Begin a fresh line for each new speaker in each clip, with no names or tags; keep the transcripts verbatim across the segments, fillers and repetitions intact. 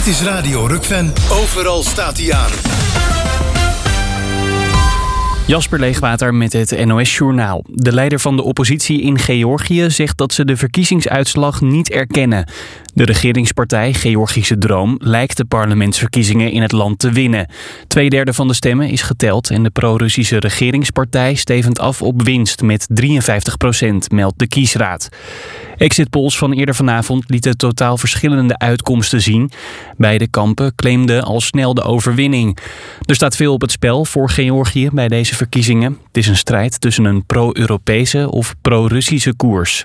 is Radio Rukven. Overal staat hij aan.
Jasper Leegwater met het N O S-journaal. De leider van de oppositie in Georgië zegt dat ze de verkiezingsuitslag niet erkennen. De regeringspartij Georgische Droom lijkt de parlementsverkiezingen in het land te winnen. Tweederde van de stemmen is geteld en de pro-Russische regeringspartij stevend af op winst met drieënvijftig procent, meldt de kiesraad. Exit polls van eerder vanavond lieten totaal verschillende uitkomsten zien. Beide kampen claimden al snel de overwinning. Er staat veel op het spel voor Georgië bij deze verkiezingen. Het is een strijd tussen een pro-Europese of pro-Russische koers.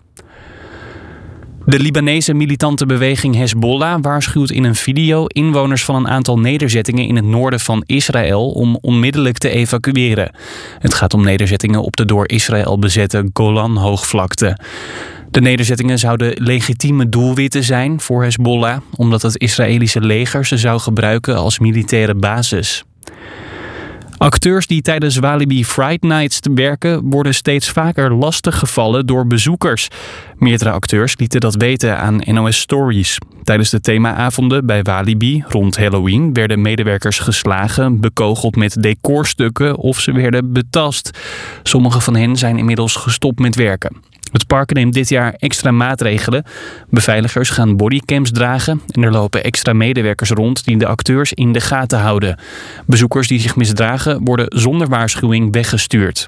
De Libanese militante beweging Hezbollah waarschuwt in een video inwoners van een aantal nederzettingen in het noorden van Israël om onmiddellijk te evacueren. Het gaat om nederzettingen op de door Israël bezette Golan-hoogvlakte. De nederzettingen zouden legitieme doelwitten zijn voor Hezbollah, omdat het Israëlische leger ze zou gebruiken als militaire basis. Acteurs die tijdens Walibi Fright Nights werken worden steeds vaker lastiggevallen door bezoekers. Meerdere acteurs lieten dat weten aan N O S Stories. Tijdens de themaavonden bij Walibi rond Halloween werden medewerkers geslagen, bekogeld met decorstukken of ze werden betast. Sommige van hen zijn inmiddels gestopt met werken. Het park neemt dit jaar extra maatregelen. Beveiligers gaan bodycams dragen en er lopen extra medewerkers rond die de acteurs in de gaten houden. Bezoekers die zich misdragen worden zonder waarschuwing weggestuurd.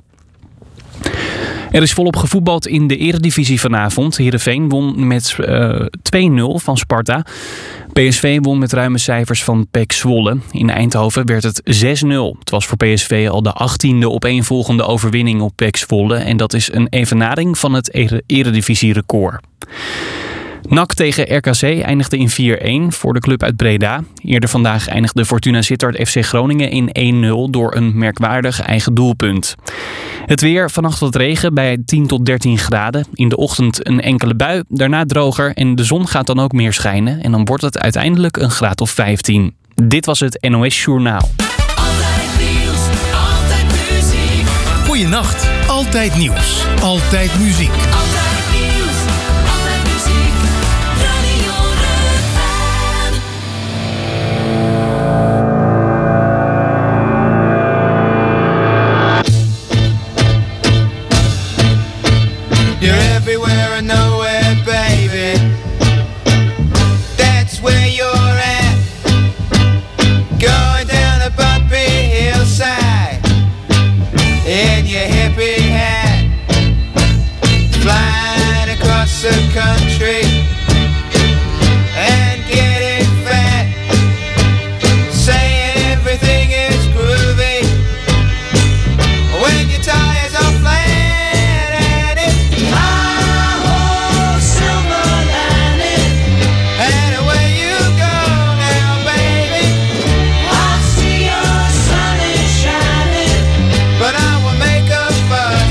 Er is volop gevoetbald in de Eredivisie vanavond. Heerenveen won met uh, twee nul van Sparta. P S V won met ruime cijfers van P E C Zwolle. In Eindhoven werd het zes nul. Het was voor P S V al de achttiende opeenvolgende overwinning op P E C Zwolle. En dat is een evenaring van het Eredivisie-record. N A C tegen R K C eindigde in vier-een voor de club uit Breda. Eerder vandaag eindigde Fortuna Sittard F C Groningen in één nul door een merkwaardig eigen doelpunt. Het weer, vannacht wat regen bij tien tot dertien graden. In de ochtend een enkele bui, daarna droger en de zon gaat dan ook meer schijnen. En dan wordt het uiteindelijk een graad of vijftien. Dit was het N O S-journaal.
Altijd nieuws, altijd muziek. Goeienacht, altijd nieuws, altijd muziek. Altijd nieuws, altijd muziek. Radio Rukven.
You're everywhere and nowhere, baby. That's where you're at. Going down a bumpy hillside in your hippie hat, flying across the country and getting fat, saying everything is groovy when your tires are flat. But I will make a fuss.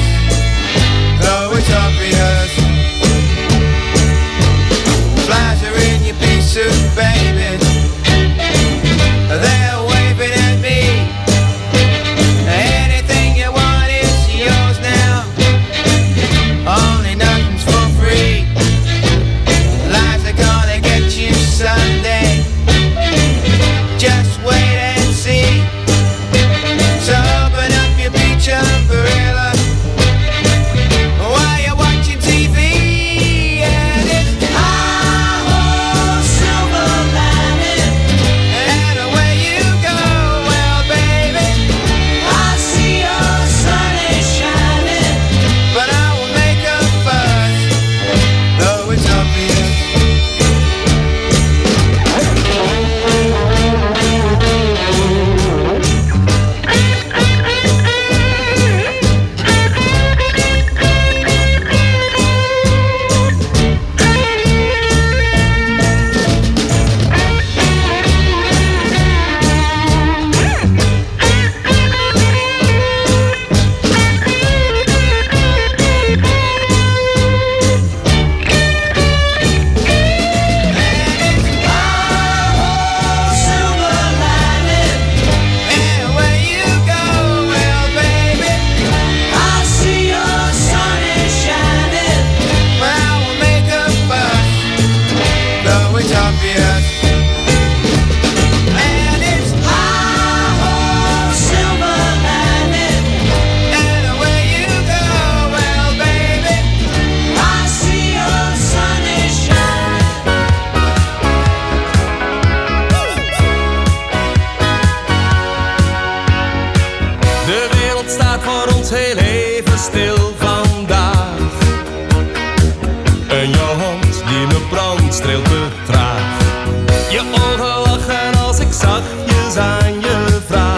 staat voor ons heel even stil vandaag. En je hand die me brandt streelt te traag. Je ogen lachen als ik zachtjes aan je vraag.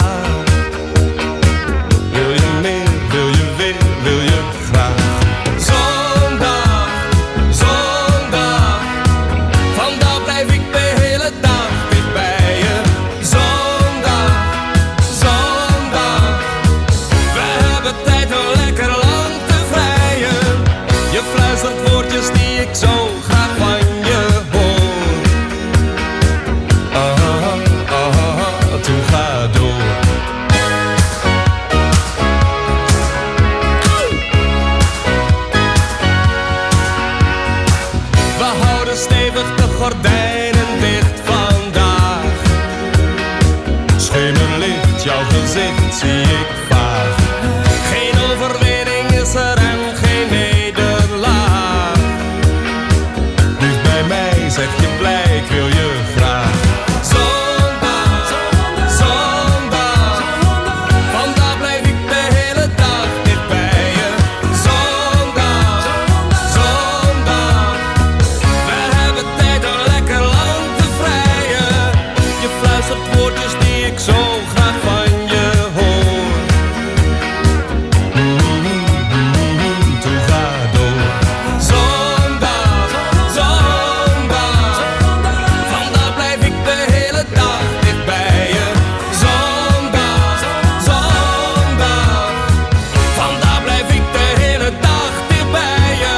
Wil je meer, wil je weer, wil je graag. Zondag, zondag, vandaag blijf ik de hele dag dicht bij je. Zondag, zondag, we hebben tijd om lekker lang te vrijen. Je fluistert woordjes die ik zo graag van je hoor. Ah, ah, ah, toen ga door. We houden stevig de gordijnen dicht vandaag. Schemerlicht, jouw gezicht zie ik vaag. Geen overwinning is er en geen nederlaag. Dus bij mij zeg je blij, ik wil je graag. Zondag, zondag, vandaag blijf ik de hele dag dicht bij je. Zondag, zondag, we hebben tijd om lekker lang te vrijen. Je fluistert woordjes die ik zo graag van je hoor. Mm-hmm, toen ga door. Zondag, zondag, vandaag blijf ik de hele dag dicht bij je. Zondag, zondag, vandaag blijf ik de hele dag dicht bij je.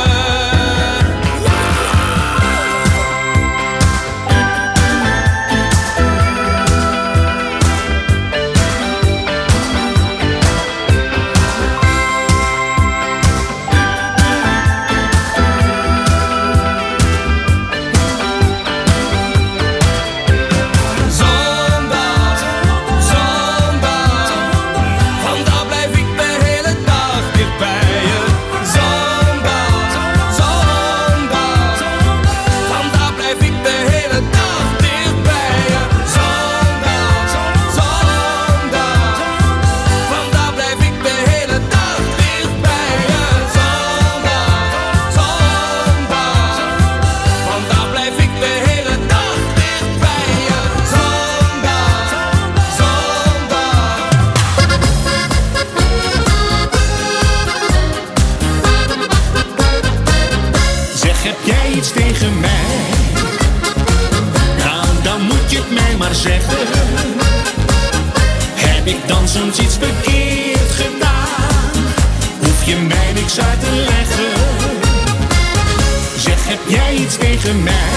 Zondag, zondag, vandaag blijf ik de hele dag dicht bij je. Zondag, zondag, vandaag blijf ik de hele dag dicht bij je. Zondag, zondag, vandaag blijf ik de hele dag dicht bij je. Zondag, zondag, vandaag blijf ik de hele dag dicht bij je. Zondag,
Zeg, heb jij iets tegen mij? Nou, dan moet je het mij maar zeggen. Heb ik dan soms iets verkeerd gedaan? Hoef je mij niks uit te leggen. Zeg, heb jij iets tegen mij?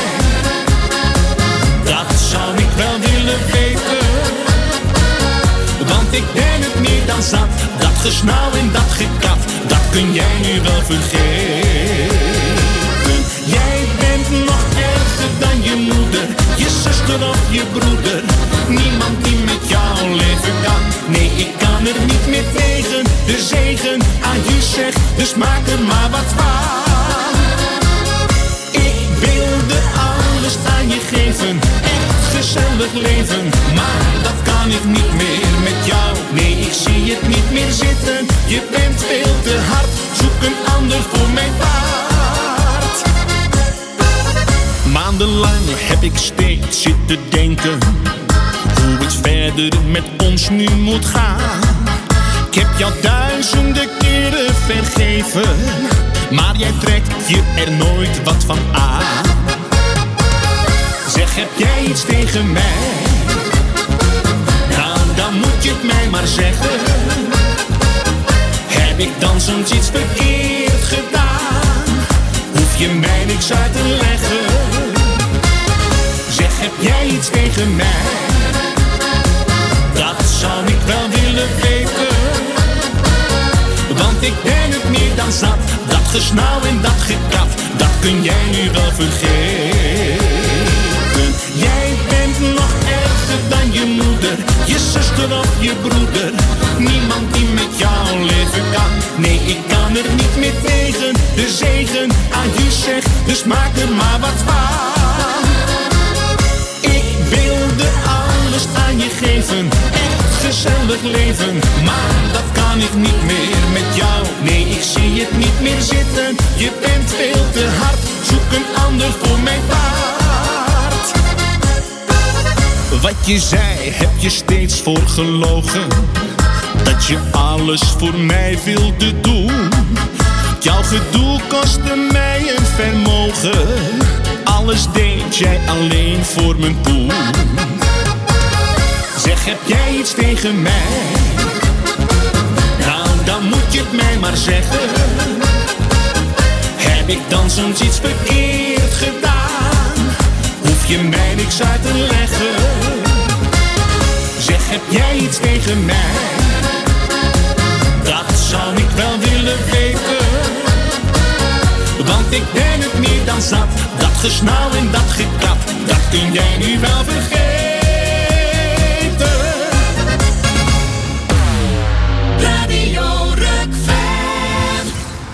Dat zou ik wel willen weten. Want ik ben het meer dan zat. Dat gesnauw en dat gekat, dat kun jij nu wel vergeten. Jij bent nog erger dan je moeder, je zuster of je broeder. Niemand die met jou leven kan. Nee, ik kan er niet meer tegen. De zegen aan je zegt, dus maak er maar wat van. Ik wilde alles aan je geven, echt gezellig leven. Maar dat kan ik niet meer met jou. Nee, ik zie het niet meer zitten. Je bent veel te hard, zoek een ander voor mijn paard. Maandenlang heb ik steeds zitten denken hoe het verder met ons nu moet gaan. Ik heb jou duizenden keren vergeven, maar jij trekt je er nooit wat van aan. Zeg, heb jij iets tegen mij? Nou, dan moet je het mij maar zeggen. Heb ik dan soms iets verkeerd gedaan? Hoef je mij niks uit te leggen. Zeg, heb jij iets tegen mij? Dat zou ik wel willen weten. Want ik ben het meer dan zat. Dat gesnauw en dat gekat, dat kun jij nu wel vergeten. Jij bent nog erger dan je moeder, je zuster of je broeder. Niemand die met jou leven kan. Nee, ik kan er niet meer tegen. De zegen aan je zegt, dus maak er maar wat van. Ik wilde alles aan je geven, echt gezellig leven. Maar dat kan ik niet meer met jou. Nee, ik zie het niet meer zitten. Je bent veel te hard. Zoek een ander voor mijn paard. Wat je zei, heb je steeds voor gelogen. Dat je alles voor mij wilde doen. Jouw gedoe kostte mij een vermogen. Alles deed jij alleen voor mijn poen. Zeg, heb jij iets tegen mij? Nou, dan moet je het mij maar zeggen. Heb ik dan soms iets verkeerd gedaan? Hoef je mij niks uit te leggen. Zeg, heb jij iets tegen mij? Dat zou ik wel willen weten. Want ik ben het meer dan zat. Dat gesnauw en dat gekat, dat kun jij nu wel vergeten. Radio Rock-fan.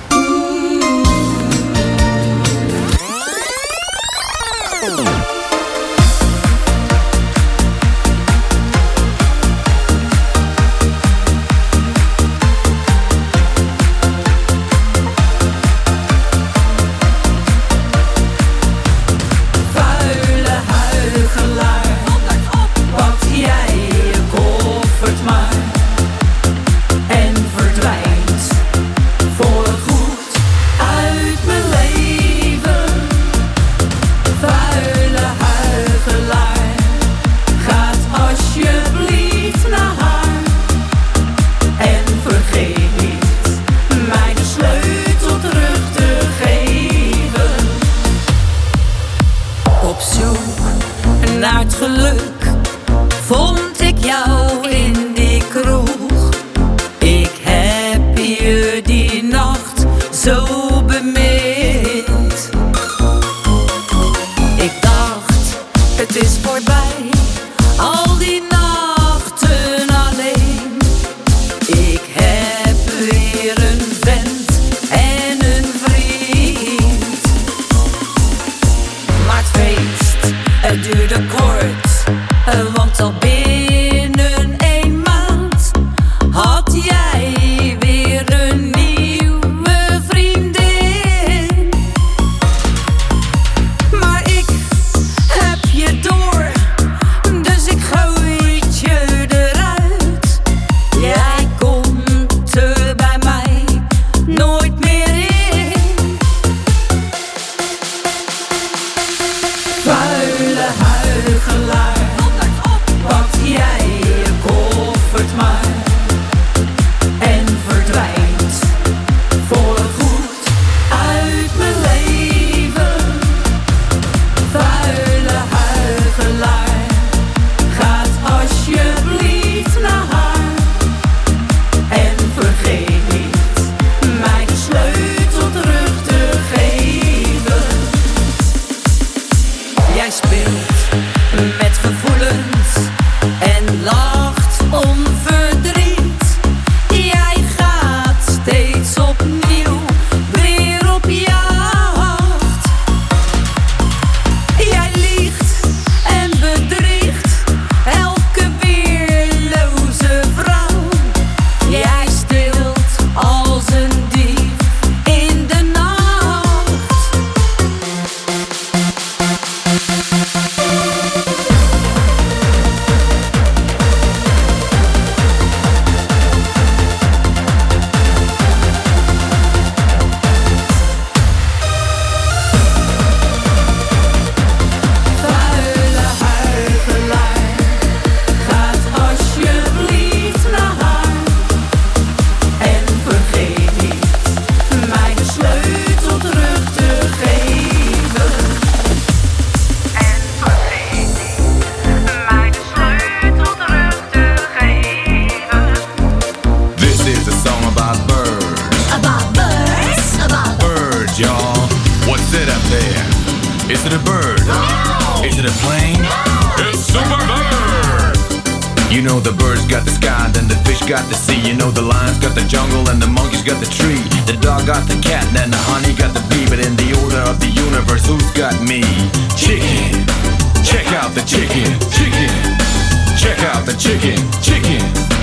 Is it a bird? No. Is it a plane?
No. It's Super Bird.
You know the bird's got the sky, then the fish got the sea. You know the lion's got the jungle and the monkey's got the tree. The dog got the cat and then the honey got the bee. But in the order of the universe, who's got me? Chicken. Check out the chicken, chicken. Check out the chicken, chicken.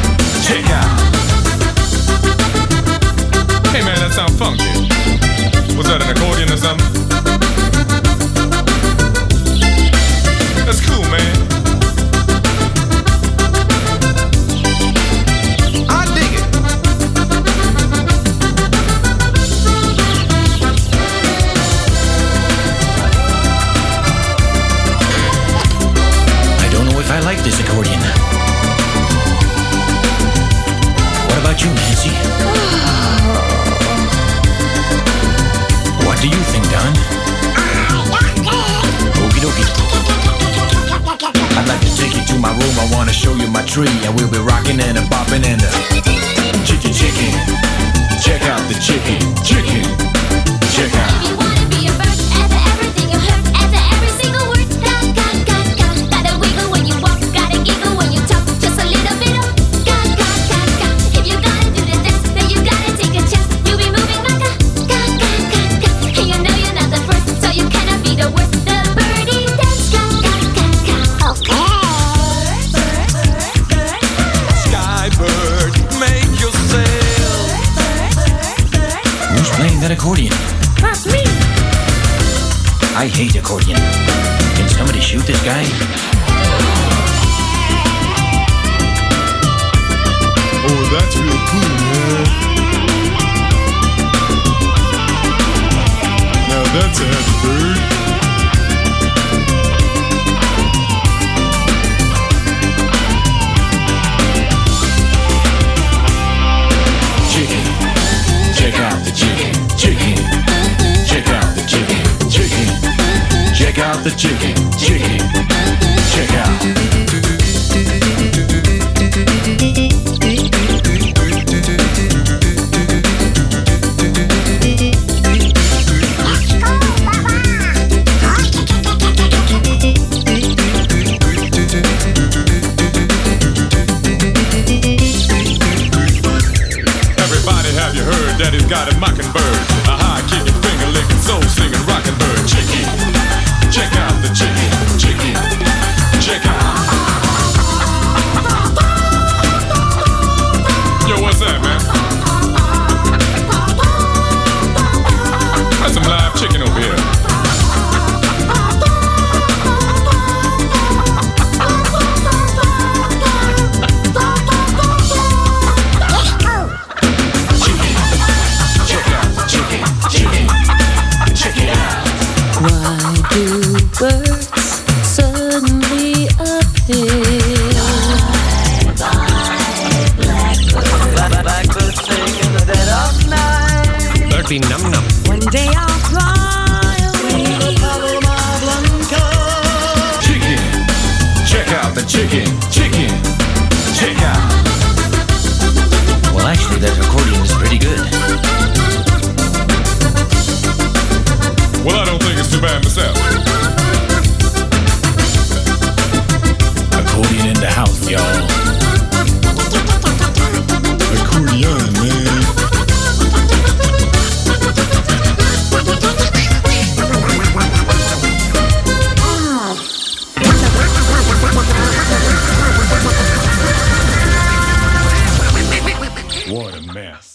check out.
Hey man, that sound funky. Was that an accordion or something? That's cool, man.
I dig it.
I don't know if I like this accordion. What about you, Nancy? What do you think, Don? Okie dokie.
I'd like to take you to my room, I wanna show you my tree. And we'll be rocking and a bopping and a chicken chicken. Check out the chicken, chicken. Check out.
If you wanna be a bird, answer everything you heard, answer every single word. Got, got, got, got. Gotta wiggle when you walk, gotta giggle when you talk. Just a little bit of got, got, got, got. If you gotta do the dance, then you gotta take a chance. You'll be moving like a got, got, got, got. And you know you're not the first, so you cannot be the worst. The birdie dance, got, got, got, got. Okay.
Skybird, make yourself.
Who's playing that accordion?
That's me.
I hate accordion. Can somebody shoot this guy?
Oh, that's real cool, man. Now that's a happy bird.
Chicken. Check out the chicken, chicken. Check out the chicken, chicken. Check out the chicken, chicken. Check out.
Everybody, have you heard that he's got a mockingbird? A high-kicking, finger-licking, soul-singing rocking bird. Chicken, check out the chicken, chicken, check out. Yo, what's that, man? That's some live chicken over here.
Check out the chicken, chicken. Check it out.
Why do birds suddenly appear?
Bird be num num.
One day I'll fly away.
Chicken. Check out the chicken, chicken. Check out.
Well, actually, that accordion is pretty good.
Well, I don't think it's too bad myself.
Accordion in the house, y'all.
Accordion, man. What a mess.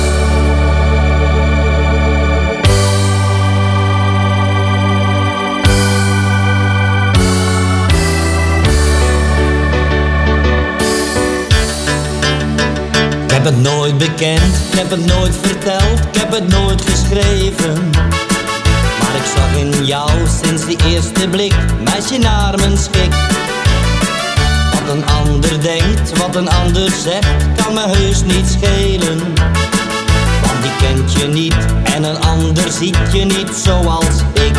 Ik heb het nooit bekend, ik heb het nooit verteld, ik heb het nooit geschreven. Maar ik zag in jou sinds die eerste blik, meisje naar mijn schik. Wat een ander denkt, wat een ander zegt, kan me heus niet schelen. Want die kent je niet en een ander ziet je niet zoals ik.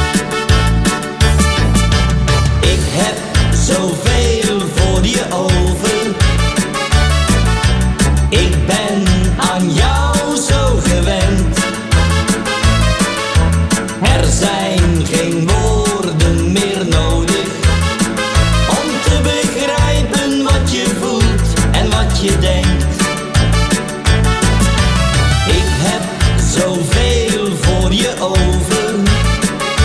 Ik heb zoveel voor je over. Ik ben aan jou zo gewend. Er zijn geen woorden meer nodig om te begrijpen wat je voelt en wat je denkt. Ik heb zoveel voor je over.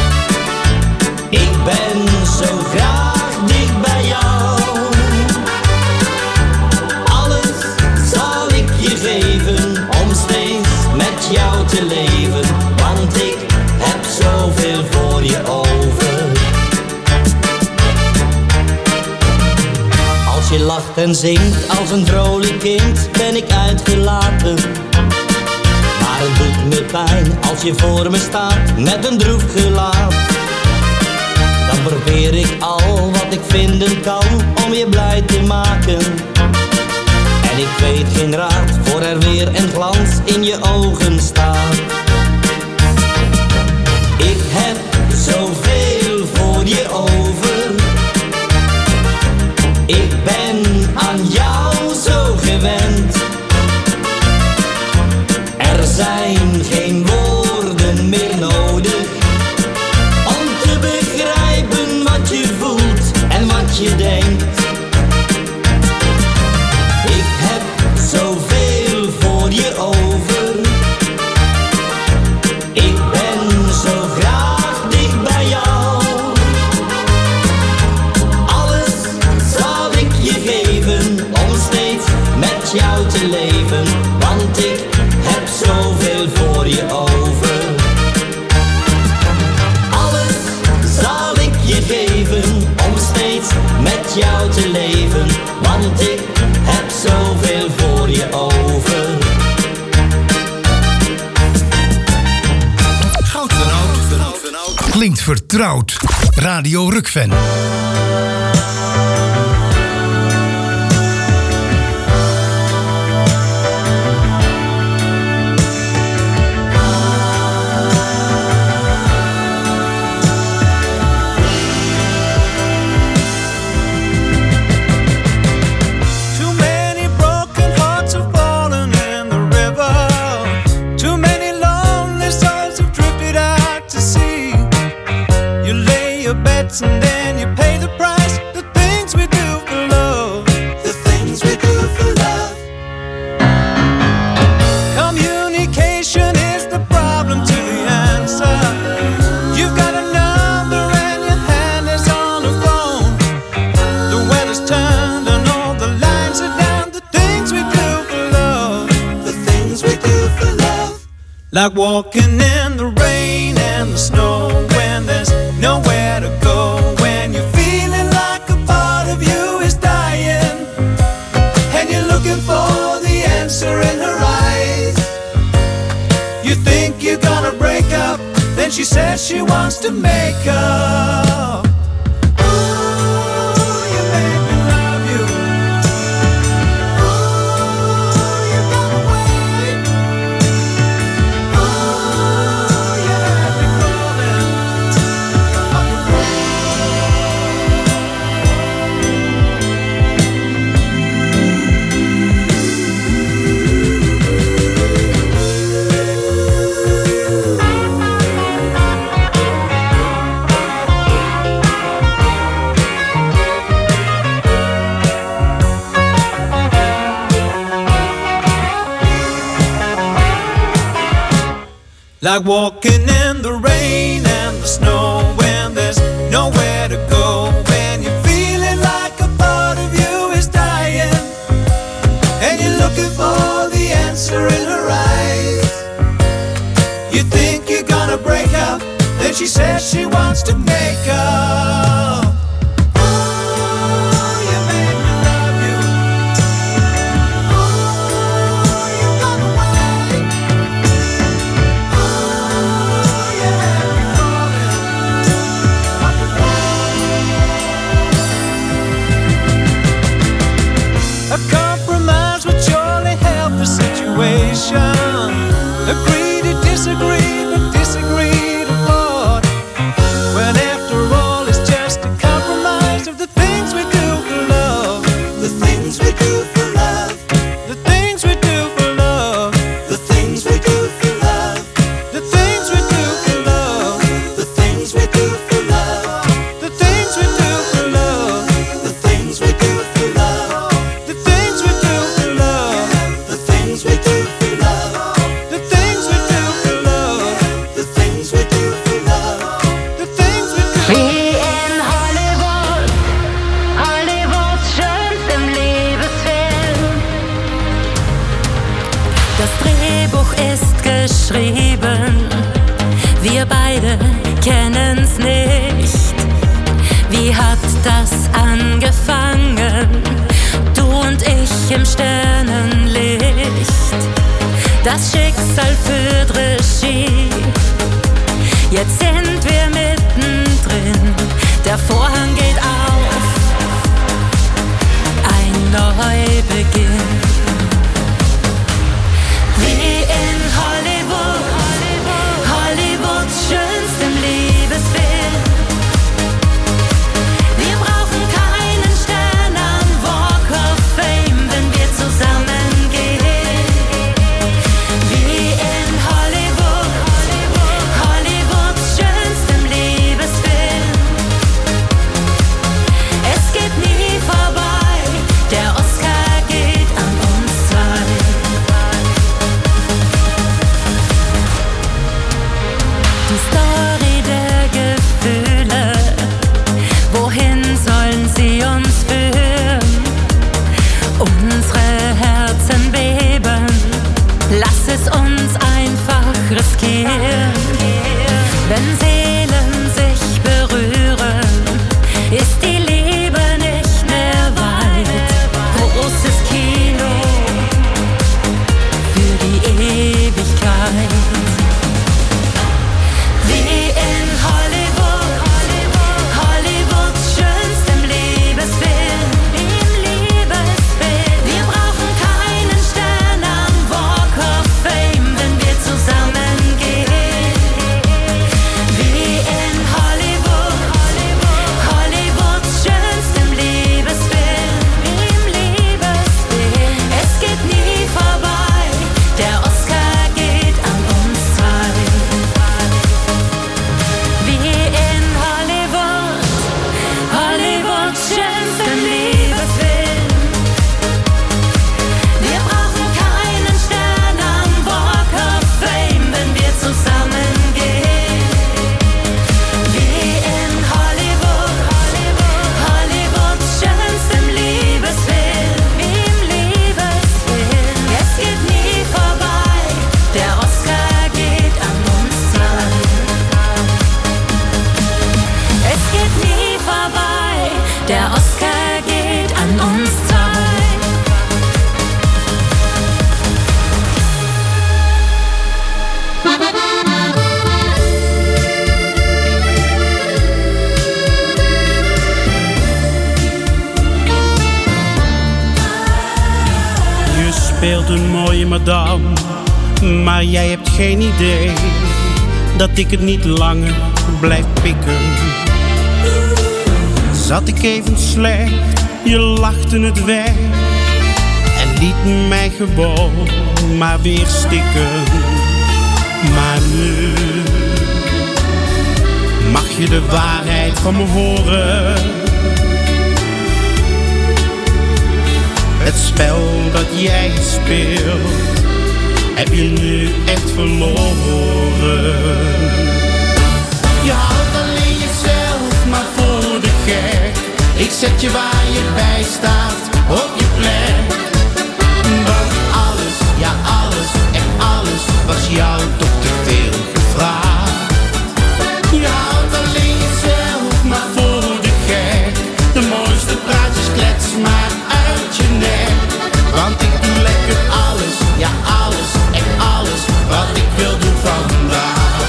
zingt als een vrolijk kind ben ik uitgelaten. Maar het doet me pijn als je voor me staat met een droef gelaat. Dan probeer ik al wat ik vinden kan om je blij te maken. En ik weet geen raad voor er weer een glans in je ogen staat. Ik heb zoveel voor je over. Ik ben aan jou zo gewend. Er zijn geen woorden meer nodig om te begrijpen wat je voelt en wat je denkt. Ik heb zoveel voor je over. Ik ben zo graag dicht bij jou. Alles zal ik je geven om steeds met jou te leven, want ik heb zoveel voor je over. Alles zal ik je geven om steeds met jou te leven, want ik heb zoveel voor je over.
Goud van oud. Klinkt vertrouwd. Radio Rukven.
Too many broken hearts have fallen in the river. Too many lonely souls have drifted out to sea. You lay your bets and then you pay the price. The things we do for love. The things we do for love. Communication is the problem to the answer. You've got a number and your hand is on the phone. The weather's turned and all the lines are down. The things we do for love. The things we do for love. Like walking in the rain and the snow when there's nowhere to go. When you're feeling like a part of you is dying and you're looking for the answer in her eyes. You think you're gonna break up, then she says she wants to make up. Ooh, you make me love you. Ooh, you got away. Ooh, you have me falling. Like walking in the rain and the snow when there's nowhere to go. When you're feeling like a part of you is dying and you're looking for the answer in her eyes. You think you're gonna break up, then she says she wants to make up. Ooh, you made me love you. Ooh, you got away. Ooh, you had me falling. A compromise would surely help the situation. Agree to disagree, but disagree to part. When after all it's just a compromise of the things we do for love. The things we do for love. The things we do for love. The things we do for love. The things we do for love. The things we do for love. The things we do for love. The things we do for love. The things we do for love. The things we do for love. The things we do for love.
Sternenlicht. Das Schicksal führt Regie. Jetzt sind wir mittendrin. Der Vorhang geht auf. Ein Neubeginn. Wie in Hollywood, Hollywoods schönstem Liebesfilm. Wir brauchen keinen Stern am Walk of Fame, wenn wir zusammengehen. Wie in Hollywood, Hollywoods schönstem Liebesfilm. Es geht nie vorbei, der Oscar geht an uns zwei. Die Story der Gefühle, wohin sollen sie uns führen? Unsere Herzen beben, lass es uns einfach riskieren. Wenn Seelen sich berühren, ist die Liebe nicht mehr weit. Großes Kino für die Ewigkeit. Wie in Hollywood, Hollywoods schönstem Liebesfilm, im Liebesfilm. Wir brauchen keinen Stern am Walk of Fame, wenn wir zusammengehen. Wie in Hollywood, Hollywoods schönstem Liebesfilm, im Liebesfilm. Es geht nie vorbei, der Oscar geht an uns zwei. Wie in Hollywood, Hollywoods schönstem Liebesfilm. Wir brauchen keinen Stern am Walk of Fame, wenn wir zusammengehen. Wie in Hollywood, Hollywoods schönstem Liebesfilm, im Liebesfilm. Es geht nie vorbei, der Oscar geht an uns zwei. Es geht nie vorbei, der Oscar geht an uns zwei.
Je speelt een mooie madame, maar jij hebt geen idee dat ik het niet langer blijf pikken. Zat ik even slecht, je lachte het weg en liet mij gewoon maar weer stikken. Maar nu mag je de waarheid van me horen. Het spel dat jij speelt, heb je nu echt verloren. Je houdt alleen jezelf maar voor de gek. Ik zet je waar je bij staat, op je plek. Want alles, ja alles, echt alles, was jou toch te veel gevraagd. Je houdt alleen jezelf maar voor de gek. De mooiste praatjes klets maar uit je nek. Want ik doe lekker alles, ja alles, echt alles, wat ik wil doen vandaag.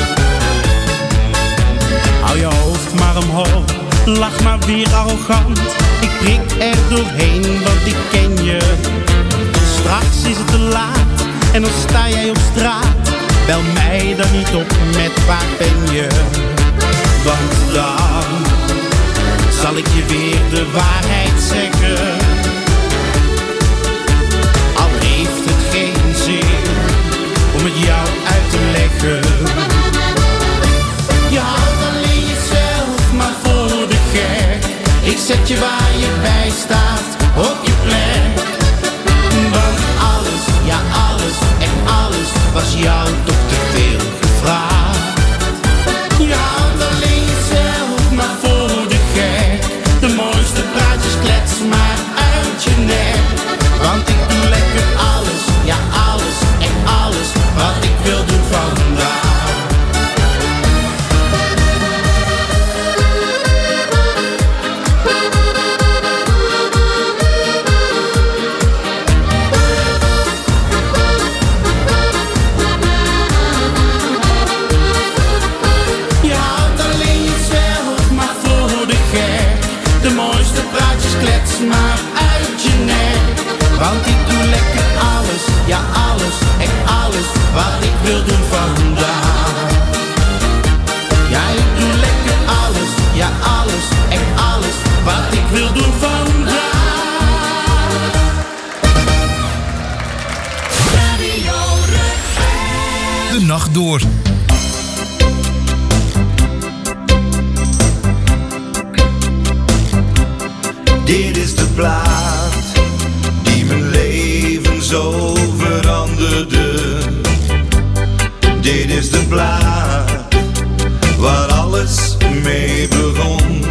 Hou je hoofd maar omhoog, lach maar weer arrogant. Ik prik er doorheen, want ik ken je. Straks is het te laat en dan sta jij op straat. Bel mij dan niet op met waar ben je. Want dan zal ik je weer de waarheid zeggen. Al heeft het geen zin om het jou uit te leggen. Je houdt alleen jezelf maar voor de gek. Ik zet je waar je bij staat, op je plek. Want alles, ja alles, echt alles, was jou toch te veel gevraagd. Je houdt alleen jezelf maar voor de gek. De mooiste praatjes klets maar uit. wil doen vandaag. Ja, ik doe lekker alles, ja alles, echt alles wat ik wil doen vandaag.
De nacht door.
Dit is de plaat die mijn leven zo veranderde. Dit is de plaat waar alles mee begon.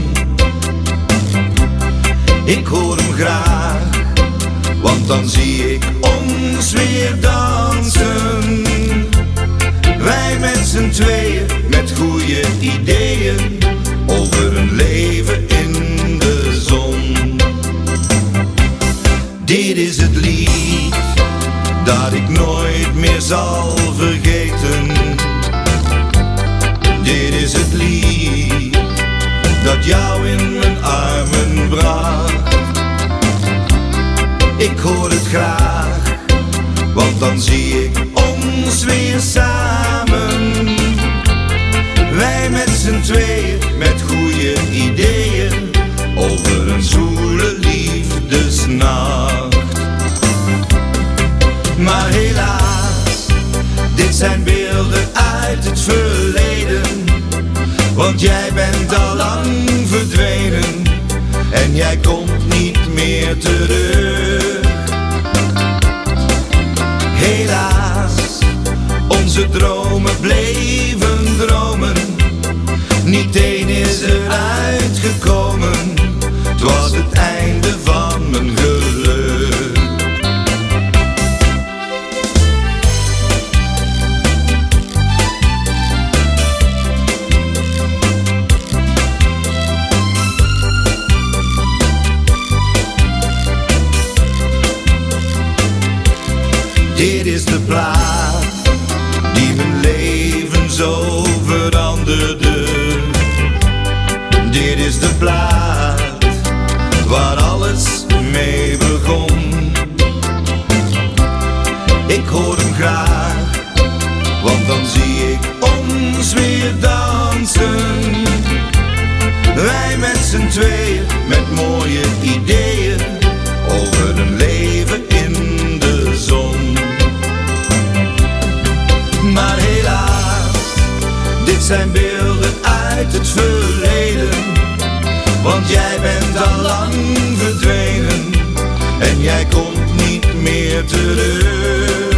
Ik hoor hem graag, want dan zie ik ons weer dansen. Wij met z'n tweeën, met goede ideeën, over een leven in de zon. Dit is het lied dat ik nooit meer zal vergeten. Dit is het lied dat jou in mijn armen bracht. Ik hoor het graag, want dan zie ik ons weer samen. Wij met z'n tweeën, met goede ideeën, over een zoele liefdesnacht. Maar helaas, dit zijn beelden uit het verleden. Want jij bent al lang verdwenen en jij komt niet meer terug. Helaas, onze dromen bleven dromen. Niet één is eruit gekomen. Het was het einde van mijn geluk. Dit is de plaat die mijn leven zo veranderde. Dit is de plaat waar alles mee begon. Ik hoor hem graag, want dan zie ik ons weer dansen. Wij met z'n tweeën, met mooie ideeën, over een leven in de zon. Maar helaas, dit zijn beelden uit het verleden. Want jij bent al lang verdwenen en jij komt niet meer terug.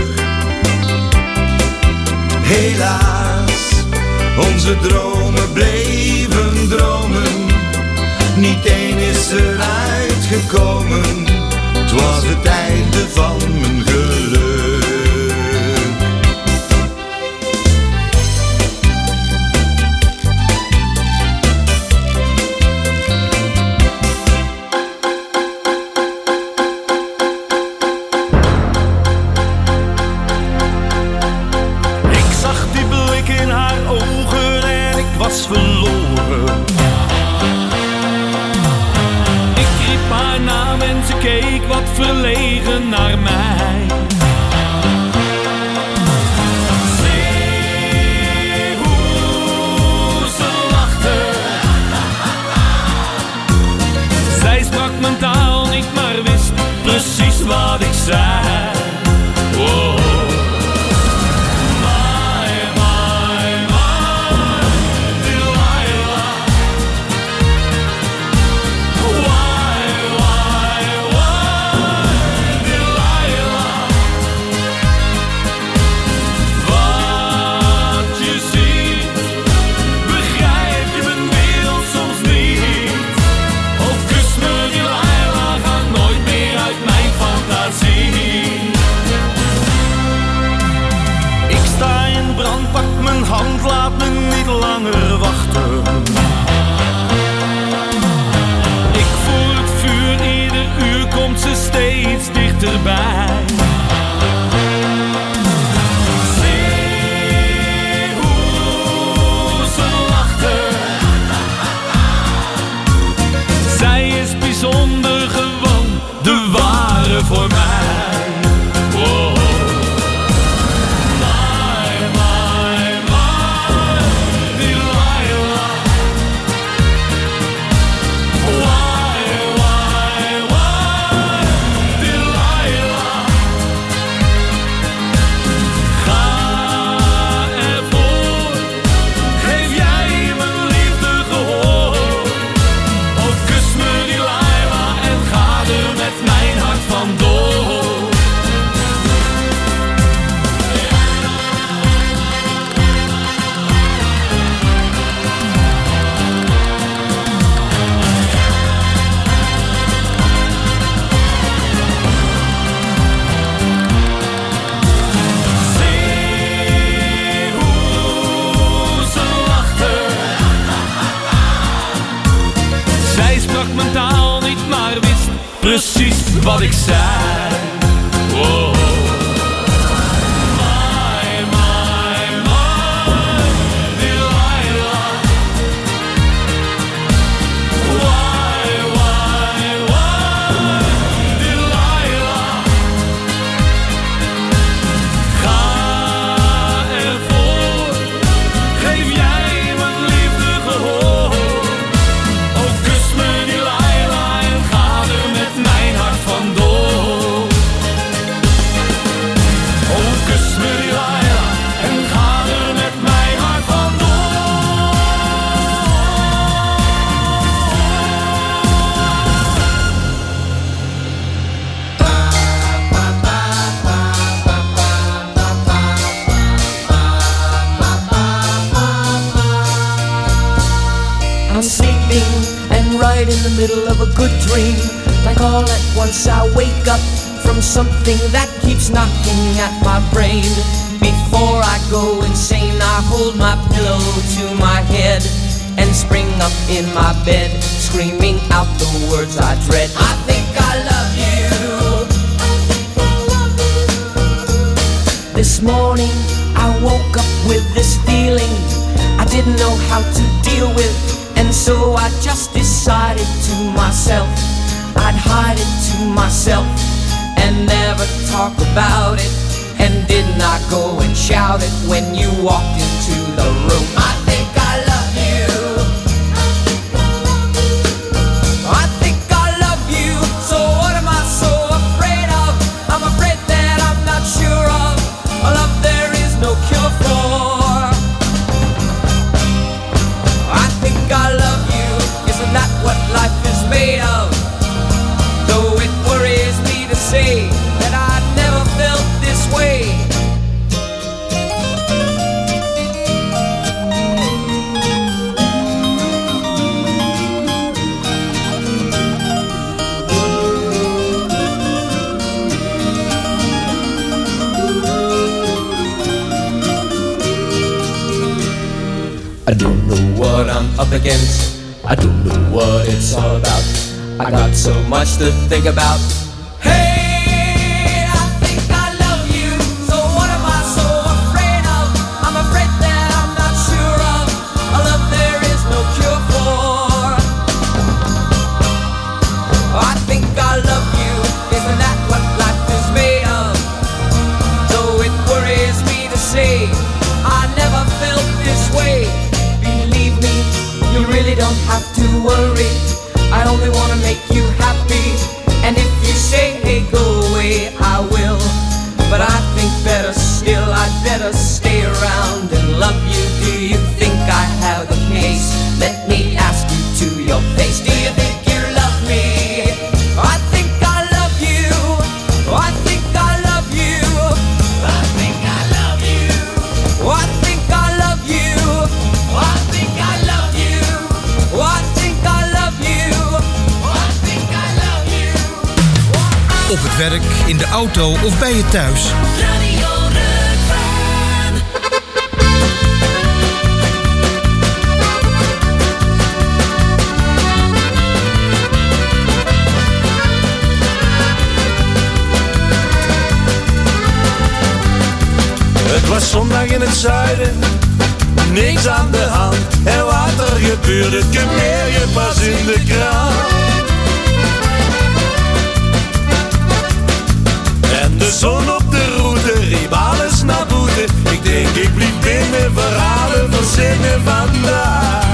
Helaas, onze dromen bleven dromen. Niet één is eruit gekomen. Het was het einde van mijn geluk.
Verloren. Ik riep haar naam en ze keek wat verlegen naar mij. wat ik zei. Oh.
In the middle of a good dream, like all at once I wake up from something that keeps knocking at my brain. Before I go insane, I hold my pillow to my head and spring up in my bed, screaming out the words I dread. I think I love you. This morning I woke up with this feeling I didn't know how to deal with. And so I just decided to myself I'd hide it to myself and never talk about it. And did not go and shout it when you walked into the room. I think I love you. I think I love you. So what am I so afraid of? I'm afraid that I'm not sure of a love there is no cure for. I love you, isn't that what life is made of? Though it worries me to say that I never felt this way. I don't know what I'm up against, I don't know what it's all about. I got so much to think about. Hey, I think I love you. So what am I so afraid of? I'm afraid that I'm not sure of a love there is no cure for. I think I love you, isn't that what life is made of? Though it worries me to say I never felt this way. You really don't have to worry, I only wanna make you happy. And if you say, hey, go away, I will. But I think better still, I'd better stay around and love you. Do you think I have a case? Let me ask you to your face. Do you think you love me? I think I love you. I think I love you. I think I love you. I think I love you. I think I love you. I think I love you. I think I love you.
Op het werk, in de auto of bij je thuis.
Radio Rukven.
Het was zondag in het zuiden, niks aan de hand. En wat er gebeurde, het meer je pas in de krant. En de zon op de route riep alles naar boete. Ik denk ik blieb binnen, verhalen verzinnen vandaag.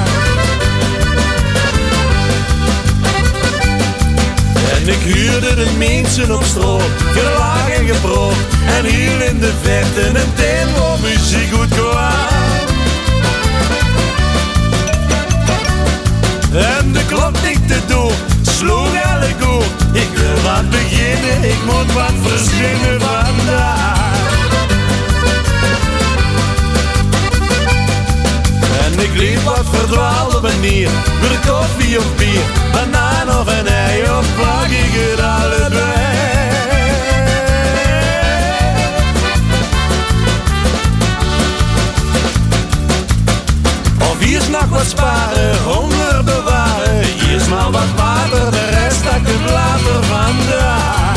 En ik huurde de mensen op stroom, gelaag en gebrood. En hier in de verte een teen waar muziek goed kwam. En de klok tikte door, sloeg alle goed. Ik wil wat beginnen, ik moet wat verzinnen vandaag. En ik liep wat verdwaald op een nier, met koffie of bier, banaan of een ei, of pak ik het allebei. Of hier is nog wat sparen, honger bewaren, hier is maar wat water, de rest dat ik later vandaag.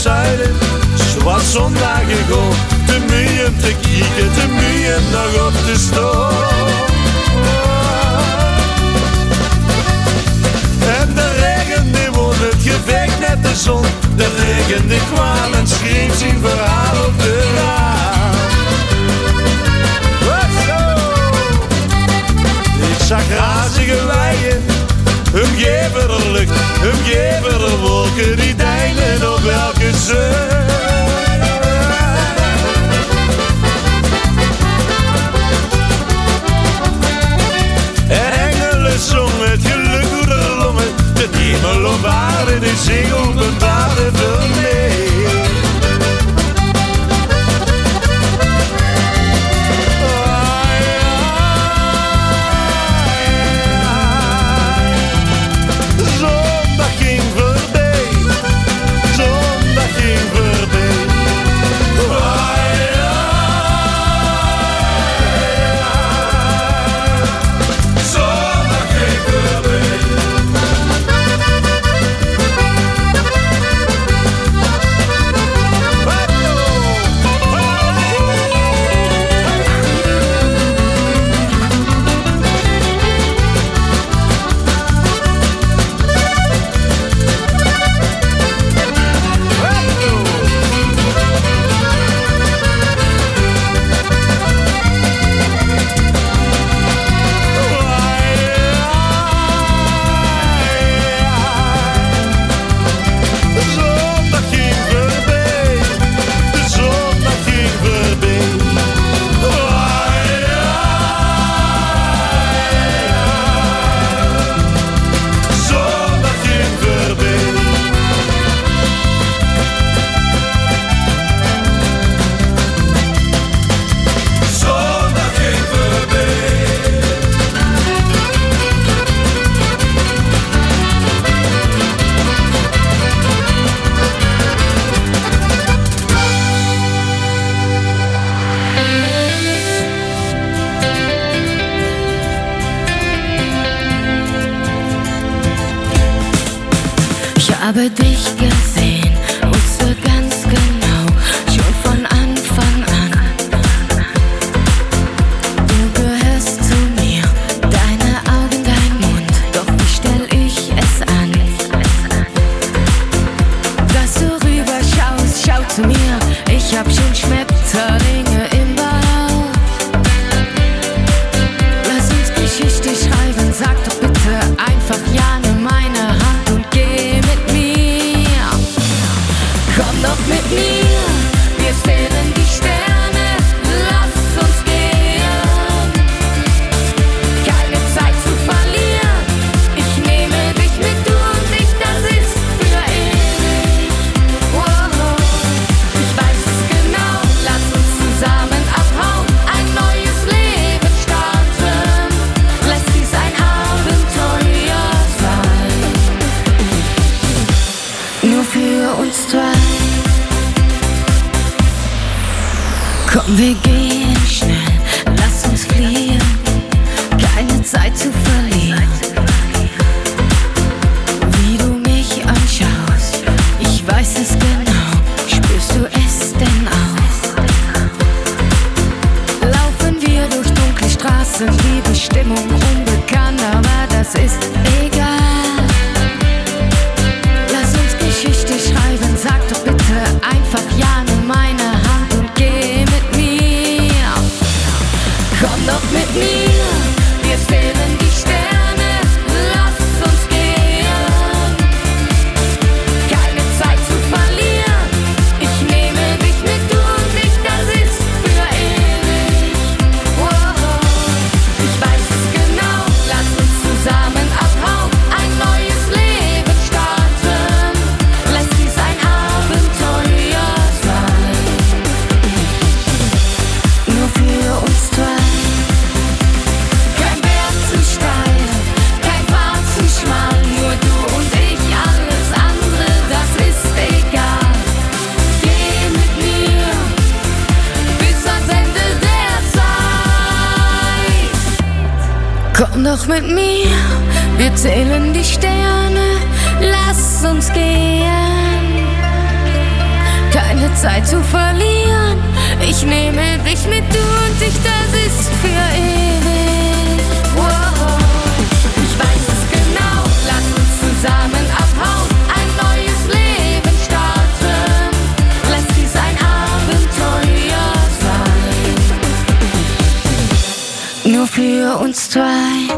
zuiden, zoals zondagen gaan. Te moe om te kijken, te moe om nog op te staan. En de regen die won het gevecht met de zon. De regen die kwam en schreef zijn verhaal op de raam. Ik zag razige weien, omgeven lucht, omgeven wolken die deilen op elke zee. En engelen zongen het geluk door de longen, de hemel op aarde, de zee openbaarde veel meer.
habe dich gesehen, wusste ganz genau, schon von Anfang an. Du gehörst zu mir, deine Augen, dein Mund, doch wie stell ich es an? Dass du rüber schaust, schau zu mir, ich hab schon Schmetterlinge im Bauch. Lass uns Geschichte schreiben, sag doch bitte einfach ja, nimm meine Hand und geh mit mir. Komm doch mit mir, wir zählen die Sterne, lass uns gehen. Keine Zeit zu verlieren, ich nehme dich mit, du und ich, das ist für ewig. Wow, ich weiß es genau, lass uns zusammen abhauen, ein neues Leben starten. Lass dies ein Abenteuer sein, nur für uns zwei. Komm, wir gehen schnell, lass uns fliehen, keine Zeit zu verlieren. Wie du mich anschaust, ich weiß es genau, spürst du es denn auch? Laufen wir durch dunkle Straßen, die Bestimmung unbekannt, aber das ist egal. Lass uns Geschichte schreiben, sag doch bitte einfach ja, nimm meine Hand und geh mit mir. Komm doch mit mir, wir zählen die Sterne, lass uns gehen. Keine Zeit zu verlieren, ich nehme dich mit, du und ich, das ist für ewig. Wow, ich weiß es genau, lass uns zusammen abhauen, ein neues Leben starten. Lass dies ein Abenteuer sein, nur für uns zwei. Kein Berg zu steil, kein Pfad zu schmal, nur du und ich, alles andere, das ist egal. Geh mit mir bis ans Ende der Zeit. Komm doch mit mir, wir zählen die Sterne, lass uns gehen. keine Zeit zu verlieren. Ich nehme dich mit, du und ich, das ist für ewig. Wow. Ich weiß es genau, lass uns zusammen abhauen, ein neues Leben starten. Lass dies ein Abenteuer sein, nur für uns zwei.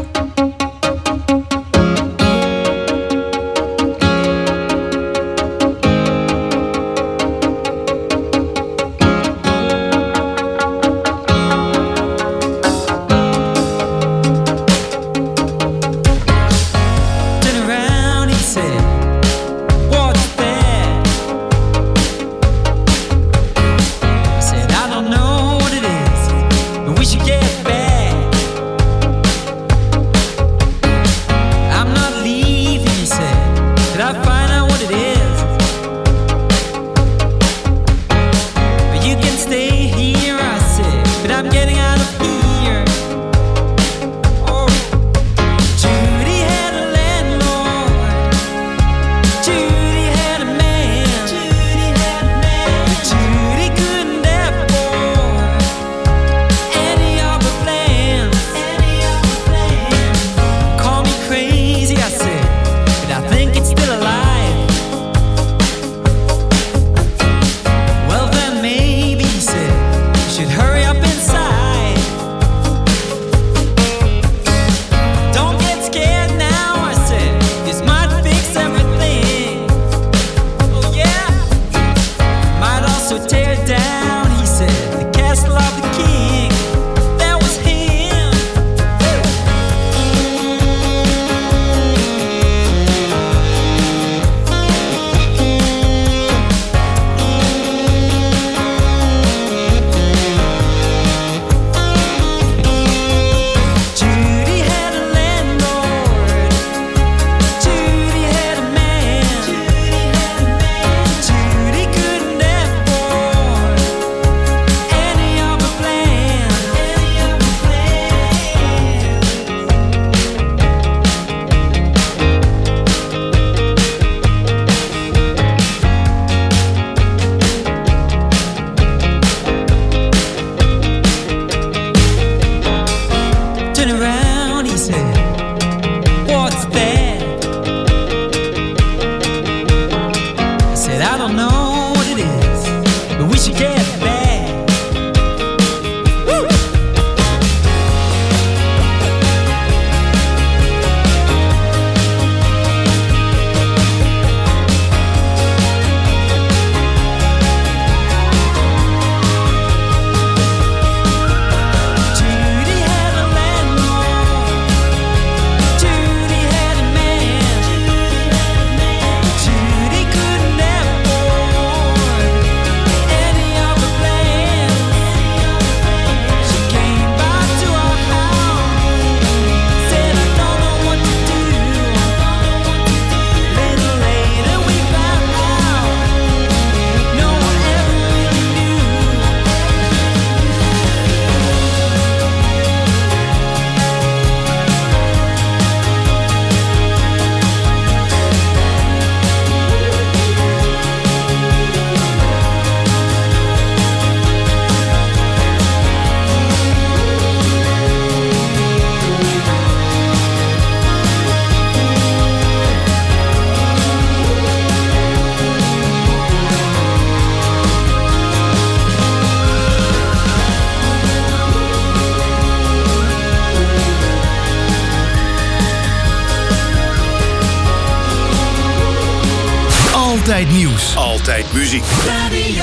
Altijd nieuws. Altijd muziek.
Radio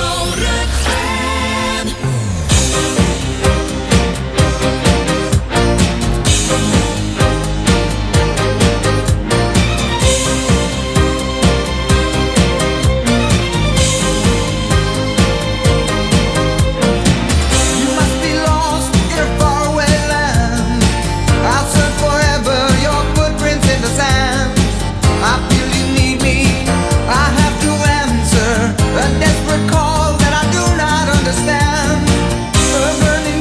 Rukven.
A desperate call that I do not understand. A burning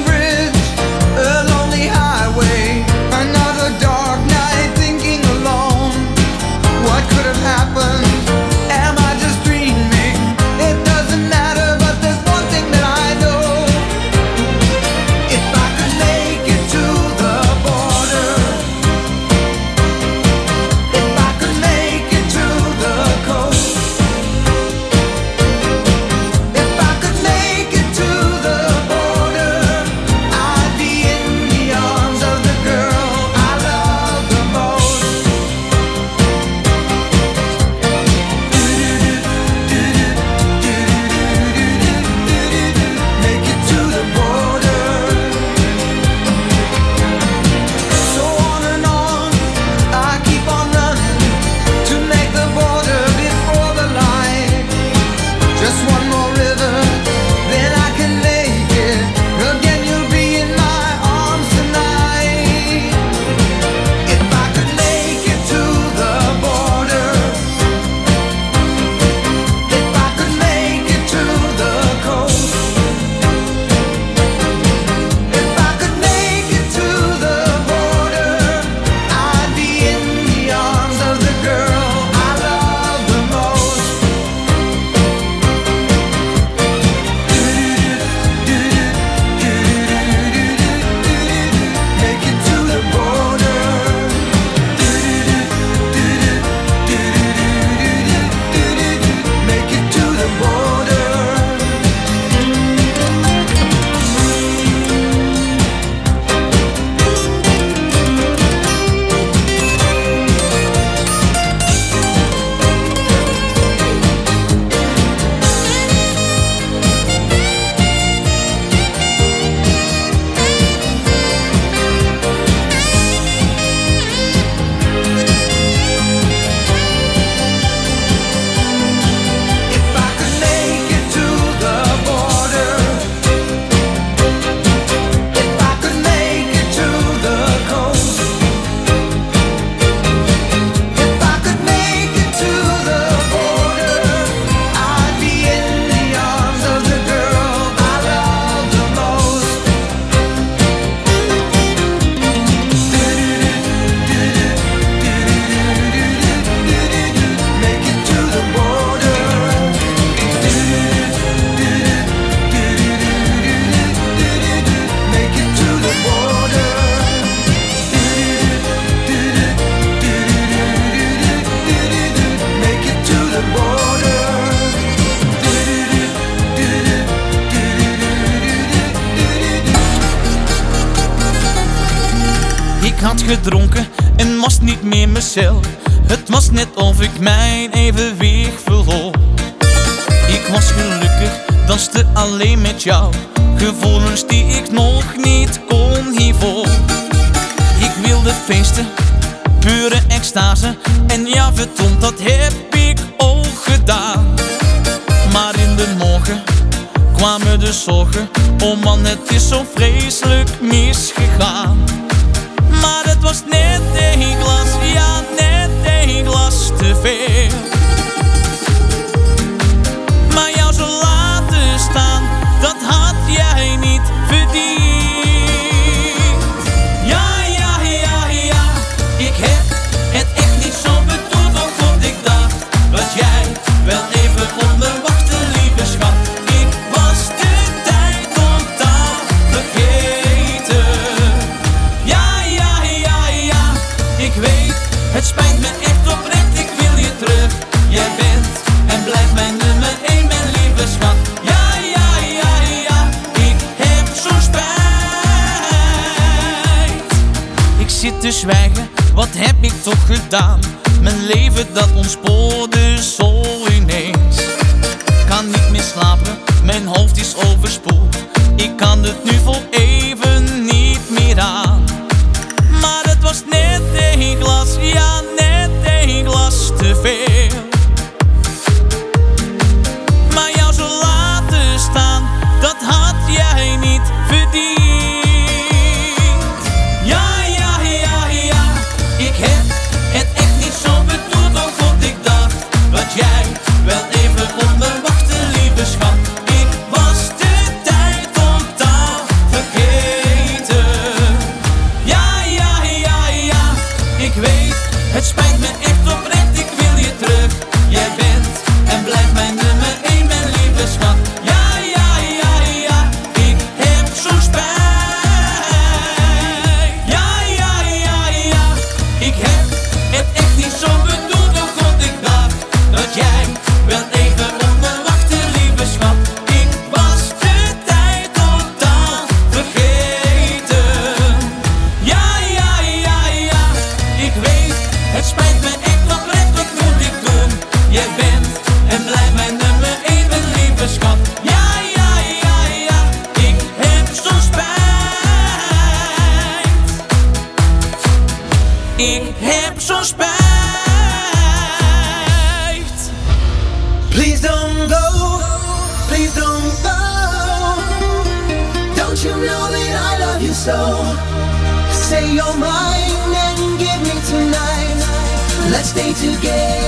had gedronken en was niet meer mezelf. Het was net of ik mijn evenwicht verloor. Ik was gelukkig, danste alleen met jou. Gevoelens die ik nog niet kon hiervoor. Ik wilde feesten, pure extase. En ja, verdomd, dat heb ik ook gedaan. Maar in de morgen kwamen de zorgen. Oh man, het is zo vreselijk misgegaan. Maar het was net één glas, ja net één glas te veel. Maar jou zo laten staan, dat had jij niet verdiend. Ja, ja, ja, ja, ik heb het echt niet zo bedoeld. Ook vond ik dacht dat jij wel even onderwachtte, lieve schat. Ik was de tijd totaal vergeten. Ja, ja, ja, ja, ik weet, het spijt me echt oprecht, ik wil je terug. Jij bent en blijft mijn nummer één, mijn lieve schat. Ja, ja, ja, ja, ik heb zo'n spijt. Ik zit te zwijgen, wat heb ik toch gedaan? Mijn leven dat ontspoorde zo ineens. Kan niet meer slapen, mijn hoofd is overspoeld. Ik kan het nu voor even niet meer aan. Maar het was net één glas, ja net één glas te veel. Maar jou zo laten staan, dat had jij niet verdiend. Ja, ja, ja, ja, ik heb het echt niet zo bedoeld. Ook vond ik dacht dat jij wel even onderwachtte, lieve schat. Ik was de tijd totaal vergeten. Ja, ja, ja, ja, ik weet, het spijt me echt oprecht, ik wil je terug. Jij bent en blijft mijn nummer één, mijn lieve schat. Ja, ja, ja, ja, ik heb zo'n spijt. Ja, ja, ja, ja, ik heb het echt niet zo bedoeld. Ook God, ik dacht dat jij wel even onderwachtte, lieve schat. Ik was de tijd totaal vergeten. Ja, ja, ja, ja, ik weet, het spijt me echt oprecht, wat moet ik doen? Jij bent en blijft mijn nummer één, mijn lieve schat. Ja, ja, ja, ja, ik heb zo'n spijt. Ik heb zo'n spijt.
Please don't go, please don't go. Don't you know that I love you so? Say you're mine and give me tonight. Let's stay together.